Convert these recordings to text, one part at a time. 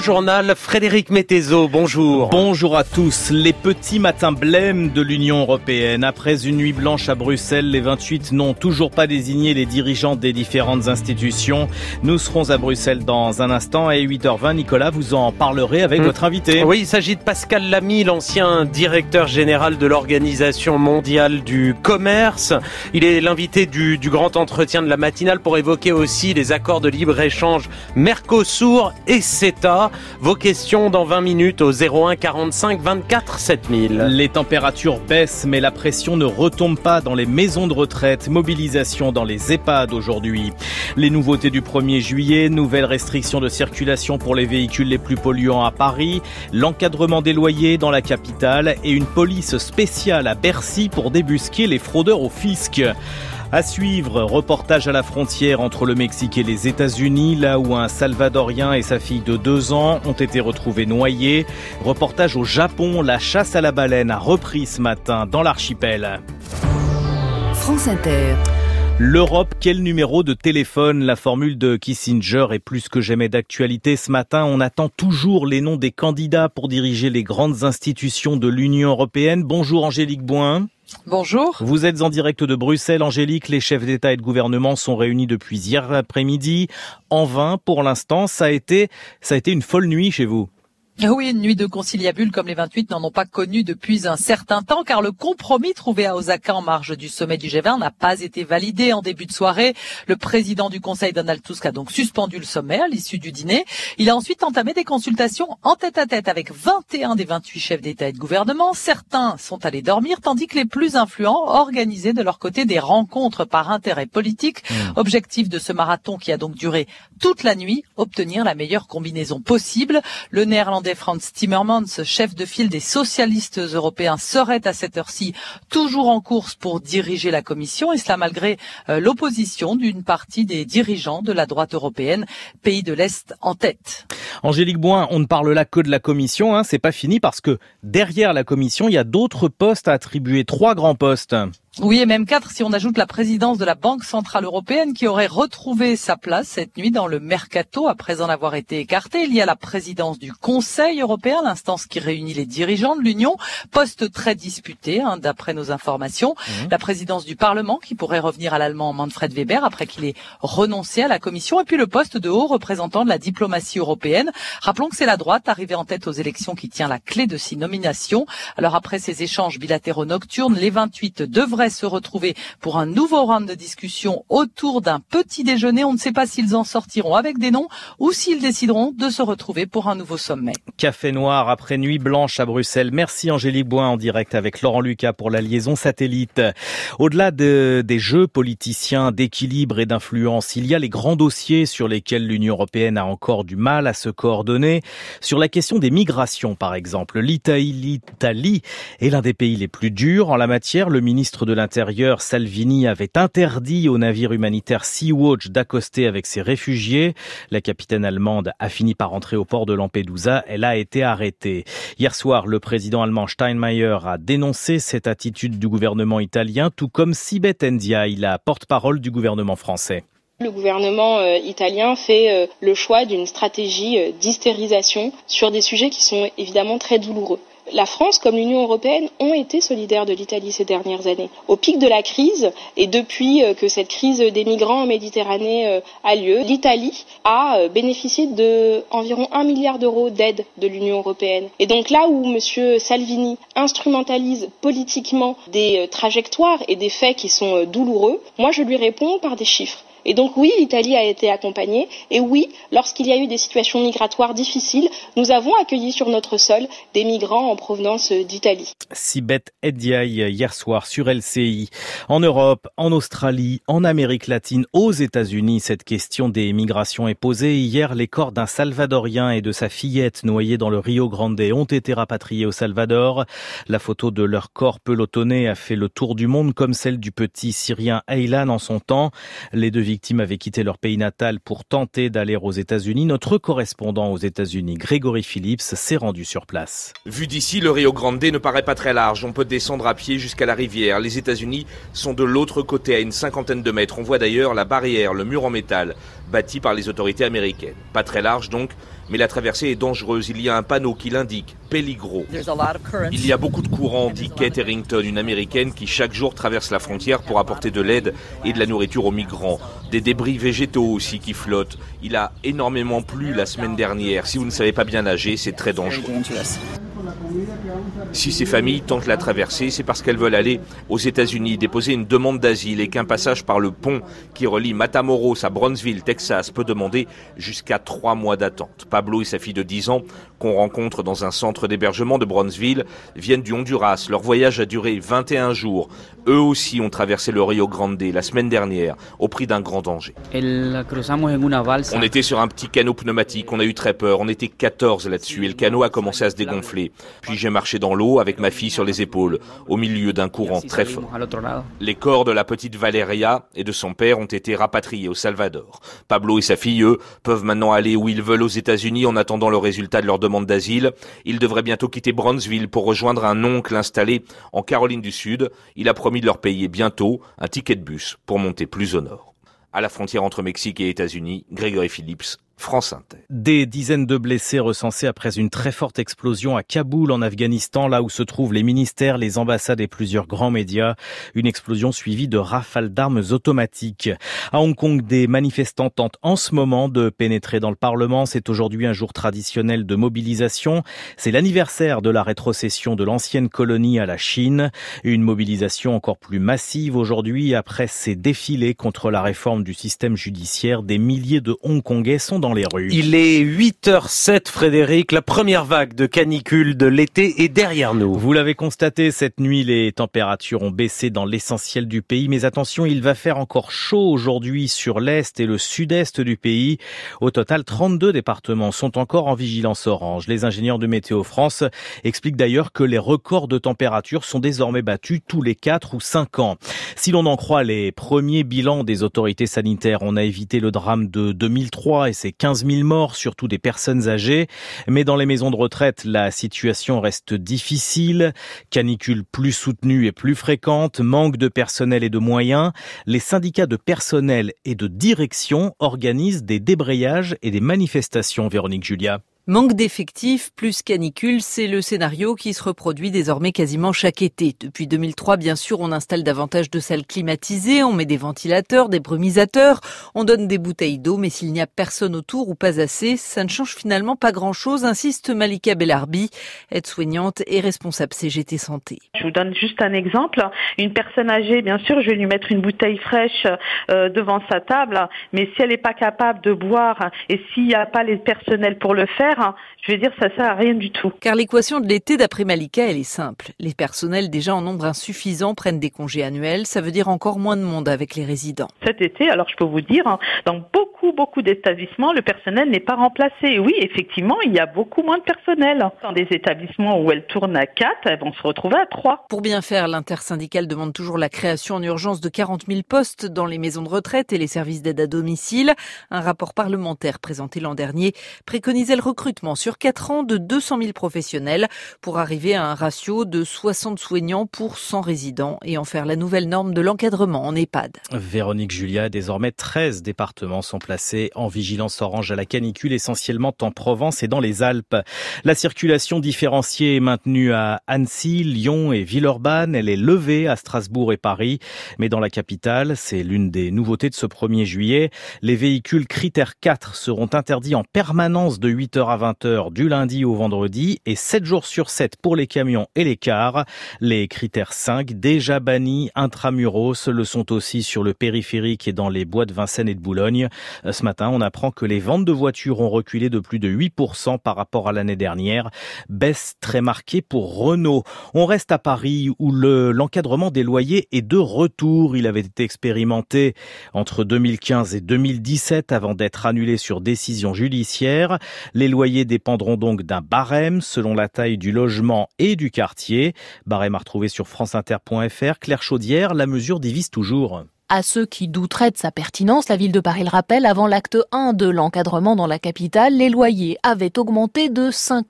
journal, Frédéric Mettezo, bonjour. Bonjour à tous. Les petits matins blêmes de l'Union européenne. Après une nuit blanche à Bruxelles, les 28 n'ont toujours pas désigné les dirigeants des différentes institutions. Nous serons à Bruxelles dans un instant. À 8h20, Nicolas, vous en parlerez avec votre invité. Oui, il s'agit de Pascal Lamy, l'ancien directeur général de l'Organisation mondiale du commerce. Il est l'invité du grand entretien de la matinale pour évoquer aussi les accords de libre-échange Mercosur et CETA. Vos questions dans 20 minutes au 01 45 24 7000. Les températures baissent, mais la pression ne retombe pas dans les maisons de retraite. Mobilisation dans les EHPAD aujourd'hui. Les nouveautés du 1er juillet, nouvelles restrictions de circulation pour les véhicules les plus polluants à Paris, l'encadrement des loyers dans la capitale et une police spéciale à Bercy pour débusquer les fraudeurs au fisc. À suivre, reportage à la frontière entre le Mexique et les États-Unis, là où un Salvadorien et sa fille de 2 ans ont été retrouvés noyés. Reportage au Japon, la chasse à la baleine a repris ce matin dans l'archipel. France Inter. L'Europe, quel numéro de téléphone? La formule de Kissinger est plus que jamais d'actualité. Ce matin, on attend toujours les noms des candidats pour diriger les grandes institutions de l'Union européenne. Bonjour Angélique Boin. Bonjour. Vous êtes en direct de Bruxelles, Angélique. Les chefs d'État et de gouvernement sont réunis depuis hier après-midi. En vain, pour l'instant, ça a été une folle nuit chez vous. Oui, une nuit de conciliabule comme les 28 n'en ont pas connu depuis un certain temps, car le compromis trouvé à Osaka en marge du sommet du G20 n'a pas été validé en début de soirée. Le président du Conseil, Donald Tusk, a donc suspendu le sommet à l'issue du dîner. Il a ensuite entamé des consultations en tête-à-tête avec 21 des 28 chefs d'État et de gouvernement. Certains sont allés dormir, tandis que les plus influents organisaient de leur côté des rencontres par intérêt politique. Objectif de ce marathon qui a donc duré toute la nuit, obtenir la meilleure combinaison possible. Le néerlandais Frans Timmermans, chef de file des socialistes européens, serait à cette heure-ci toujours en course pour diriger la Commission, et cela malgré l'opposition d'une partie des dirigeants de la droite européenne, pays de l'Est en tête. Angélique Boin, on ne parle là que de la Commission, c'est pas fini parce que derrière la Commission, il y a d'autres postes à attribuer, 3 grands postes. Oui, et même 4 si on ajoute la présidence de la Banque centrale européenne qui aurait retrouvé sa place cette nuit dans le mercato après en avoir été écartée. Il y a la présidence du Conseil européen, l'instance qui réunit les dirigeants de l'Union, poste très disputé d'après nos informations. La présidence du Parlement qui pourrait revenir à l'allemand Manfred Weber après qu'il ait renoncé à la Commission, et puis le poste de haut représentant de la diplomatie européenne. Rappelons que c'est la droite arrivée en tête aux élections qui tient la clé de ces nominations. Alors après ces échanges bilatéraux nocturnes, les 28 devraient se retrouver pour un nouveau round de discussion autour d'un petit déjeuner. On ne sait pas s'ils en sortiront avec des noms ou s'ils décideront de se retrouver pour un nouveau sommet. Café noir après nuit blanche à Bruxelles. Merci Angélique Boin en direct avec Laurent Lucas pour la liaison satellite. Au-delà des jeux politiciens d'équilibre et d'influence, il y a les grands dossiers sur lesquels l'Union européenne a encore du mal à se coordonner. Sur la question des migrations par exemple, l'Italie est l'un des pays les plus durs en la matière. Le ministre de l'Intérieur, Salvini, avait interdit au navire humanitaire Sea-Watch d'accoster avec ses réfugiés. La capitaine allemande a fini par entrer au port de Lampedusa. Elle a été arrêtée. Hier soir, le président allemand Steinmeier a dénoncé cette attitude du gouvernement italien, tout comme Sibeth Ndiaye, la porte-parole du gouvernement français. Le gouvernement italien fait le choix d'une stratégie d'hystérisation sur des sujets qui sont évidemment très douloureux. La France, comme l'Union européenne, ont été solidaires de l'Italie ces dernières années. Au pic de la crise, et depuis que cette crise des migrants en Méditerranée a lieu, l'Italie a bénéficié de environ 1 milliard d'euros d'aide de l'Union européenne. Et donc là où M. Salvini instrumentalise politiquement des trajectoires et des faits qui sont douloureux, moi je lui réponds par des chiffres. Et donc oui, l'Italie a été accompagnée, et oui, lorsqu'il y a eu des situations migratoires difficiles, nous avons accueilli sur notre sol des migrants en provenance d'Italie. Sibeth Ndiaye hier soir sur LCI. En Europe, en Australie, en Amérique latine, aux États-Unis, cette question des migrations est posée. Hier, les corps d'un Salvadorien et de sa fillette noyés dans le Rio Grande ont été rapatriés au Salvador. La photo de leur corps pelotonné a fait le tour du monde, comme celle du petit Syrien Aylan en son temps. Les deux victimes victimes avaient quitté leur pays natal pour tenter d'aller aux États-Unis. Notre correspondant aux États-Unis, Grégory Phillips, s'est rendu sur place. Vu d'ici, le Rio Grande ne paraît pas très large. On peut descendre à pied jusqu'à la rivière. Les États-Unis sont de l'autre côté, à une cinquantaine de mètres. On voit d'ailleurs la barrière, le mur en métal, bâti par les autorités américaines. Pas très large donc, mais la traversée est dangereuse. Il y a un panneau qui l'indique, Peligro. Il y a beaucoup de courants, dit Kate Harrington, une américaine qui chaque jour traverse la frontière pour apporter de l'aide et de la nourriture aux migrants. Des débris végétaux aussi qui flottent. Il a énormément plu la semaine dernière. Si vous ne savez pas bien nager, c'est très dangereux. Si ces familles tentent la traversée, c'est parce qu'elles veulent aller aux États-Unis, déposer une demande d'asile et qu'un passage par le pont qui relie Matamoros à Brownsville, Texas, peut demander jusqu'à 3 mois d'attente. Pablo et sa fille de 10 ans, qu'on rencontre dans un centre d'hébergement de Brownsville, viennent du Honduras. Leur voyage a duré 21 jours. Eux aussi ont traversé le Rio Grande la semaine dernière, au prix d'un grand danger. On était sur un petit canot pneumatique, on a eu très peur. On était 14 là-dessus et le canot a commencé à se dégonfler. Puis j'ai marché dans l'eau avec ma fille sur les épaules, au milieu d'un courant très fort. Les corps de la petite Valeria et de son père ont été rapatriés au Salvador. Pablo et sa fille, eux, peuvent maintenant aller où ils veulent aux États-Unis en attendant le résultat de leur demande d'asile. Ils devraient bientôt quitter Brownsville pour rejoindre un oncle installé en Caroline du Sud. Il a promis de leur payer bientôt un ticket de bus pour monter plus au nord. À la frontière entre Mexique et États-Unis, Grégory Phillips, France Inter. Des dizaines de blessés recensés après une très forte explosion à Kaboul en Afghanistan, là où se trouvent les ministères, les ambassades et plusieurs grands médias. Une explosion suivie de rafales d'armes automatiques. À Hong Kong, des manifestants tentent en ce moment de pénétrer dans le Parlement. C'est aujourd'hui un jour traditionnel de mobilisation. C'est l'anniversaire de la rétrocession de l'ancienne colonie à la Chine. Une mobilisation encore plus massive aujourd'hui après ces défilés contre la réforme du système judiciaire. Des milliers de Hongkongais sont dans les rues. Il est 8h07, Frédéric. La première vague de canicule de l'été est derrière nous. Vous l'avez constaté, cette nuit, les températures ont baissé dans l'essentiel du pays. Mais attention, il va faire encore chaud aujourd'hui sur l'est et le sud-est du pays. Au total, 32 départements sont encore en vigilance orange. Les ingénieurs de Météo France expliquent d'ailleurs que les records de température sont désormais battus tous les 4 ou 5 ans. Si l'on en croit les premiers bilans des autorités sanitaires, on a évité le drame de 2003 et ses 15 000 morts, surtout des personnes âgées. Mais dans les maisons de retraite, la situation reste difficile. Canicule plus soutenue et plus fréquente, manque de personnel et de moyens. Les syndicats de personnel et de direction organisent des débrayages et des manifestations, Véronique Julia. Manque d'effectifs plus canicule, c'est le scénario qui se reproduit désormais quasiment chaque été. Depuis 2003, bien sûr, on installe davantage de salles climatisées, on met des ventilateurs, des brumisateurs, on donne des bouteilles d'eau, mais s'il n'y a personne autour ou pas assez, ça ne change finalement pas grand-chose, insiste Malika Bellarbi, aide-soignante et responsable CGT Santé. Je vous donne juste un exemple. Une personne âgée, bien sûr, je vais lui mettre une bouteille fraîche devant sa table, mais si elle n'est pas capable de boire et s'il n'y a pas les personnels pour le faire, je vais dire ça sert à rien du tout. Car l'équation de l'été, d'après Malika, elle est simple. Les personnels déjà en nombre insuffisant prennent des congés annuels, ça veut dire encore moins de monde avec les résidents. Cet été, alors je peux vous dire, dans beaucoup d'établissements, le personnel n'est pas remplacé. Oui, effectivement, il y a beaucoup moins de personnel. Dans des établissements où elles tournent à 4, elles vont se retrouver à 3. Pour bien faire, l'intersyndicale demande toujours la création en urgence de 40 000 postes dans les maisons de retraite et les services d'aide à domicile. Un rapport parlementaire présenté l'an dernier préconisait le recrutement sur 4 ans de 200 000 professionnels pour arriver à un ratio de 60 soignants pour 100 résidents et en faire la nouvelle norme de l'encadrement en EHPAD. Véronique Julia, désormais 13 départements sont placés en vigilance orange à la canicule, essentiellement en Provence et dans les Alpes. La circulation différenciée est maintenue à Annecy, Lyon et Villeurbanne. Elle est levée à Strasbourg et Paris. Mais dans la capitale, c'est l'une des nouveautés de ce 1er juillet. Les véhicules critères 4 seront interdits en permanence de 8h à 20h du lundi au vendredi et 7 jours sur 7 pour les camions et les cars. Les critères 5, déjà bannis intramuros, le sont aussi sur le périphérique et dans les bois de Vincennes et de Boulogne. Ce matin, on apprend que les ventes de voitures ont reculé de plus de 8% par rapport à l'année dernière. Baisse très marquée pour Renault. On reste à Paris où l'encadrement des loyers est de retour. Il avait été expérimenté entre 2015 et 2017 avant d'être annulé sur décision judiciaire. Les loyers dépendront donc d'un barème selon la taille du logement et du quartier. Barème à retrouver sur franceinter.fr. Claire Chaudière, la mesure divise toujours. À ceux qui douteraient de sa pertinence, la ville de Paris le rappelle, avant l'acte 1 de l'encadrement dans la capitale, les loyers avaient augmenté de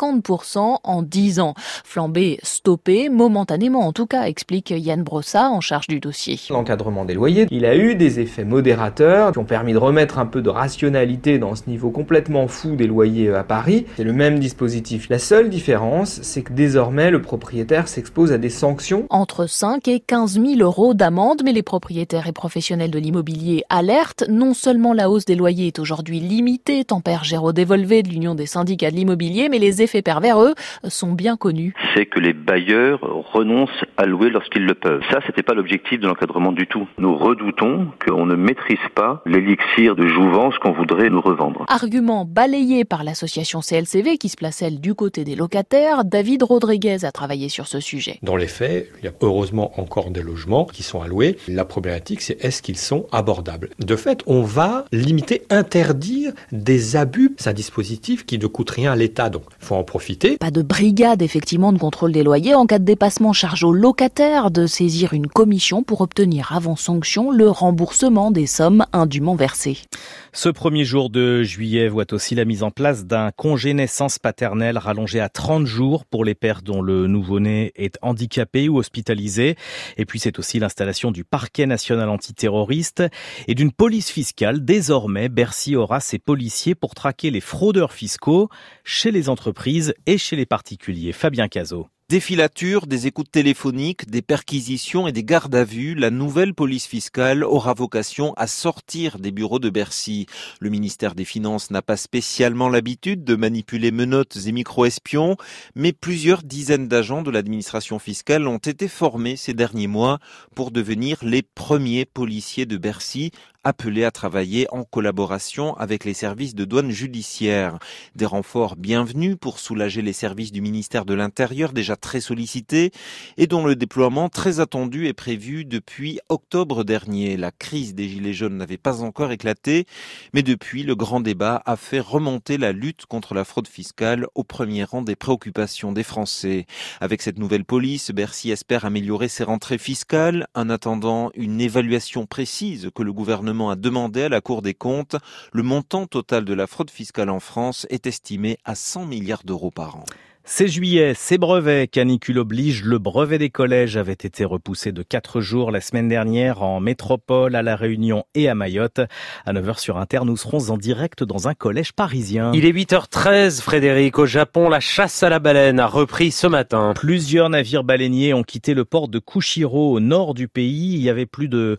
50% en 10 ans. Flambée stoppée, momentanément en tout cas, explique Yann Brossat en charge du dossier. L'encadrement des loyers, il a eu des effets modérateurs qui ont permis de remettre un peu de rationalité dans ce niveau complètement fou des loyers à Paris. C'est le même dispositif. La seule différence, c'est que désormais le propriétaire s'expose à des sanctions. Entre 5 et 15 000 euros d'amende, mais les propriétaires et professionnels de l'immobilier alertent. Non seulement la hausse des loyers est aujourd'hui limitée, tempère Géraud Dévolvé de l'Union des syndicats de l'immobilier, mais les effets pervers, eux, sont bien connus. C'est que les bailleurs renoncent à louer lorsqu'ils le peuvent. Ça, c'était pas l'objectif de l'encadrement du tout. Nous redoutons qu'on ne maîtrise pas l'élixir de jouvence qu'on voudrait nous revendre. Argument balayé par l'association CLCV qui se place elle du côté des locataires. David Rodriguez a travaillé sur ce sujet. Dans les faits, il y a heureusement encore des logements qui sont alloués. La problématique, c'est est-ce qu'ils sont abordables. De fait, on va limiter, interdire des abus. C'est un dispositif qui ne coûte rien à l'État, donc il faut en profiter. Pas de brigade effectivement de contrôle des loyers. En cas de dépassement, charge aux locataires de saisir une commission pour obtenir avant sanction le remboursement des sommes indûment versées. Ce premier jour de juillet voit aussi la mise en place d'un congé naissance paternelle rallongé à 30 jours pour les pères dont le nouveau-né est handicapé ou hospitalisé. Et puis c'est aussi l'installation du parquet national antiterroriste et d'une police fiscale. Désormais, Bercy aura ses policiers pour traquer les fraudeurs fiscaux chez les entreprises et chez les particuliers. Fabien Cazot. Des filatures, des écoutes téléphoniques, des perquisitions et des gardes à vue, la nouvelle police fiscale aura vocation à sortir des bureaux de Bercy. Le ministère des Finances n'a pas spécialement l'habitude de manipuler menottes et micro-espions, mais plusieurs dizaines d'agents de l'administration fiscale ont été formés ces derniers mois pour devenir les premiers policiers de Bercy, appelés à travailler en collaboration avec les services de douane judiciaire. Des renforts bienvenus pour soulager les services du ministère de l'Intérieur, déjà très sollicités, et dont le déploiement très attendu est prévu depuis octobre dernier. La crise des Gilets jaunes n'avait pas encore éclaté, mais depuis, le grand débat a fait remonter la lutte contre la fraude fiscale au premier rang des préoccupations des Français. Avec cette nouvelle police, Bercy espère améliorer ses rentrées fiscales, en attendant une évaluation précise que le gouvernement a demandé à la Cour des comptes. Le montant total de la fraude fiscale en France est estimé à 100 milliards d'euros par an. C'est juillet, c'est brevet, canicule oblige, le brevet des collèges avait été repoussé de 4 jours la semaine dernière en métropole, à La Réunion et à Mayotte. À 9h sur Inter, nous serons en direct dans un collège parisien. Il est 8h13, Frédéric. Au Japon, la chasse à la baleine a repris ce matin. Plusieurs navires baleiniers ont quitté le port de Kushiro au nord du pays. Il y avait plus de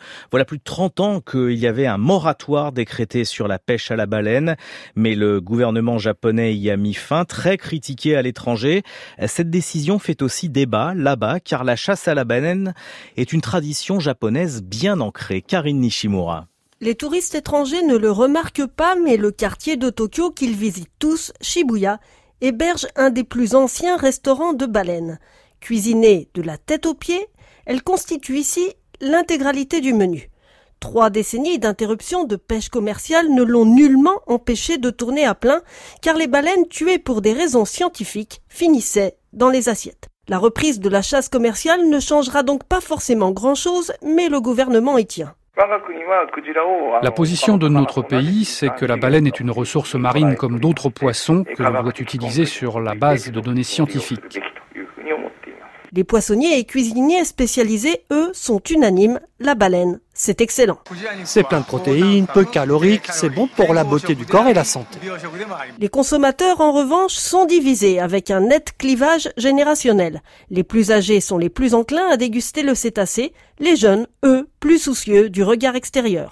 30 ans qu'il y avait un moratoire décrété sur la pêche à la baleine. Mais le gouvernement japonais y a mis fin, très critiqué à l'étranger. Cette décision fait aussi débat là-bas, car la chasse à la baleine est une tradition japonaise bien ancrée. Karine Nishimura. Les touristes étrangers ne le remarquent pas, mais le quartier de Tokyo qu'ils visitent tous, Shibuya, héberge un des plus anciens restaurants de baleines. Cuisinée de la tête aux pieds, elle constitue ici l'intégralité du menu. 3 décennies d'interruption de pêche commerciale ne l'ont nullement empêché de tourner à plein, car les baleines tuées pour des raisons scientifiques finissaient dans les assiettes. La reprise de la chasse commerciale ne changera donc pas forcément grand-chose, mais le gouvernement y tient. La position de notre pays, c'est que la baleine est une ressource marine comme d'autres poissons que l'on doit utiliser sur la base de données scientifiques. Les poissonniers et cuisiniers spécialisés, eux, sont unanimes. La baleine, c'est excellent. C'est plein de protéines, peu calorique, c'est bon pour la beauté du corps et la santé. Les consommateurs, en revanche, sont divisés avec un net clivage générationnel. Les plus âgés sont les plus enclins à déguster le cétacé, les jeunes, eux, plus soucieux du regard extérieur.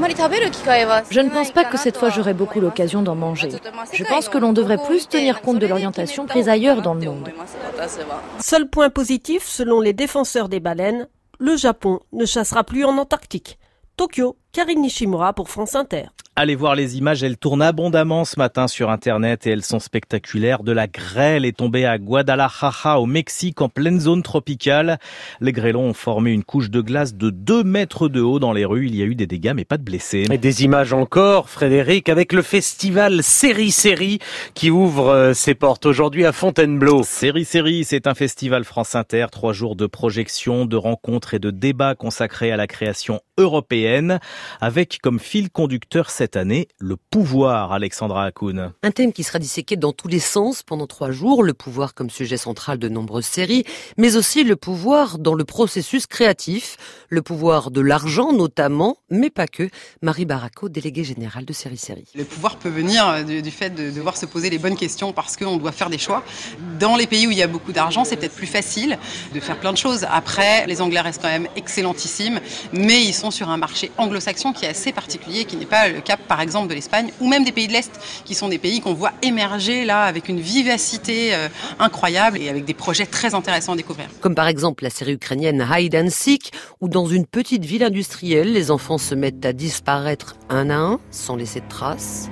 Je ne pense pas que cette fois j'aurai beaucoup l'occasion d'en manger. Je pense que l'on devrait plus tenir compte de l'orientation prise ailleurs dans le monde. Seul point positif, selon les défenseurs des baleines, le Japon ne chassera plus en Antarctique. Tokyo, Karine Nishimura pour France Inter. Allez voir les images, elles tournent abondamment ce matin sur Internet et elles sont spectaculaires. De la grêle est tombée à Guadalajara, au Mexique, en pleine zone tropicale. Les grêlons ont formé une couche de glace de 2 mètres de haut dans les rues. Il y a eu des dégâts, mais pas de blessés. Et des images encore, Frédéric, avec le festival Série qui ouvre ses portes aujourd'hui à Fontainebleau. Série, c'est un festival France Inter, 3 jours de projections, de rencontres et de débats consacrés à la création européenne, avec comme fil conducteur cette année le pouvoir, Alexandra Hakoun. Un thème qui sera disséqué dans tous les sens pendant 3 jours, le pouvoir comme sujet central de nombreuses séries, mais aussi le pouvoir dans le processus créatif, le pouvoir de l'argent notamment, mais pas que. Marie Baraco, déléguée générale de Série. Le pouvoir peut venir du fait de devoir se poser les bonnes questions parce qu'on doit faire des choix. Dans les pays où il y a beaucoup d'argent, c'est peut-être plus facile de faire plein de choses. Après, les Anglais restent quand même excellentissimes, mais ils sont sur un marché anglo-saxon qui est assez particulier, qui n'est pas le cas par exemple de l'Espagne ou même des pays de l'Est, qui sont des pays qu'on voit émerger là avec une vivacité incroyable et avec des projets très intéressants à découvrir. Comme par exemple la série ukrainienne Hide and Seek, où dans une petite ville industrielle, les enfants se mettent à disparaître un à un, sans laisser de traces.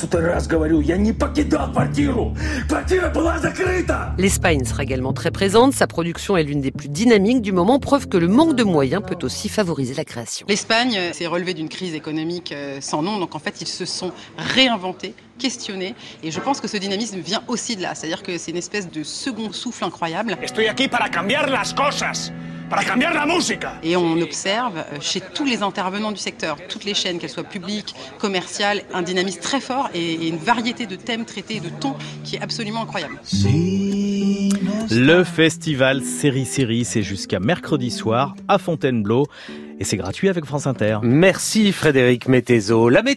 L'Espagne sera également très présente. Sa production est l'une des plus dynamiques du moment, preuve que le manque de moyens peut aussi favoriser la création. L'Espagne s'est relevée d'une crise économique sans nom, donc en fait ils se sont réinventés, questionnés, et je pense que ce dynamisme vient aussi de là, c'est-à-dire que c'est une espèce de second souffle incroyable. Estoy aquí para cambiar las cosas. Et on observe chez tous les intervenants du secteur, toutes les chaînes, qu'elles soient publiques, commerciales, un dynamisme très fort et une variété de thèmes traités et de tons qui est absolument incroyable. Le festival Série, c'est jusqu'à mercredi soir à Fontainebleau et c'est gratuit avec France Inter. Merci Frédéric Mettezo.